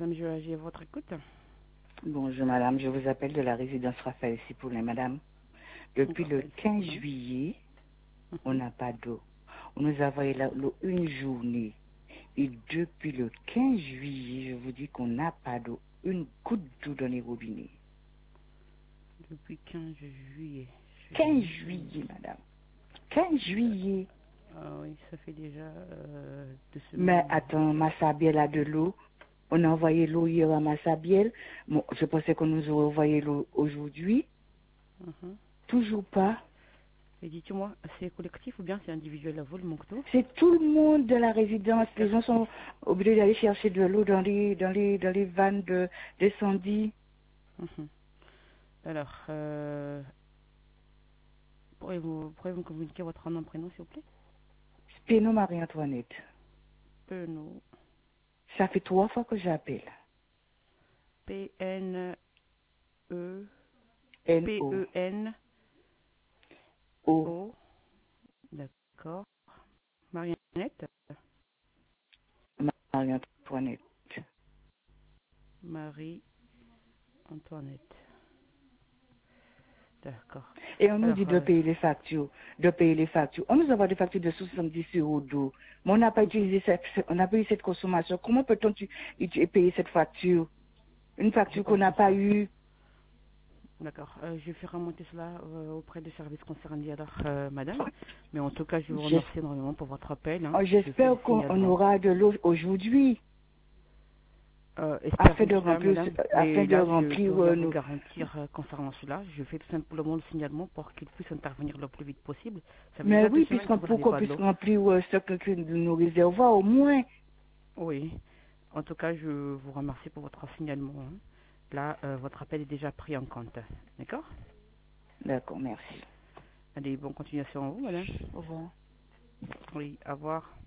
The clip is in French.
Madame Joagi, à votre écoute. Bonjour madame, je vous appelle de la résidence Raphaël Sipoulet, madame. Depuis le Raphaël 15 Sipoulet. juillet, on n'a pas d'eau. On nous a envoyé l'eau une journée. Et depuis le 15 juillet, je vous dis qu'on n'a pas d'eau. Une goutte d'eau dans les robinets. Depuis 15 juillet. 15 juillet, madame. 15 juillet. Ah oui, ça fait déjà 2 Mais semaines. attends, Massabielle a de l'eau. On a envoyé l'eau hier à Massabielle. Bon, je pensais qu'on nous aurait envoyé l'eau aujourd'hui. Mhm. Toujours pas. Et dites-moi, c'est collectif ou bien c'est individuel à vous le manque d'eau? C'est tout le monde de la résidence. Les gens sont obligés d'aller chercher de l'eau dans les vannes d'incendie. Mhm. Alors, pourriez-vous me communiquer votre nom, prénom, s'il vous plaît? Spéno Marie-Antoinette. Penaud. Ça fait 3 fois que j'appelle. P-N-E. N-O. P-E-N-O. O. D'accord. Marionnette. Marie-Antoinette. Marie-Antoinette. D'accord. Et on nous dit Alors, de payer les factures. De payer les factures. On nous envoie des factures de 70 euros d'eau. Mais on n'a pas utilisé on n'a pas eu cette consommation. Comment peut-on payer cette facture? Une j'ai facture qu'on n'a compris pas cela. eue. D'accord. Je vais faire remonter cela auprès des services concernés alors, madame. Mais en tout cas, je vous J'es- remercie énormément pour votre appel. Hein. oh, Je fais le J'espère qu'on signalement. aura de l'eau aujourd'hui. Afin Espérons de cela, remplir, madame. afin Mais de là, je ne peux remplir rien vous nos... garantir concernant cela. Je fais tout simplement le signalement pour qu'il puisse intervenir le plus vite possible. Ça fait Mais déjà deux oui, semaines que vous pour n'avez qu'on pas de puisse l'eau. remplir ce que nos réservoirs au moins. Oui. En tout cas, je vous remercie pour votre signalement. Hein. Là, votre appel est déjà pris en compte. D'accord? D'accord, merci. Allez, bonne continuation à vous, madame. Au revoir. Oui, au revoir.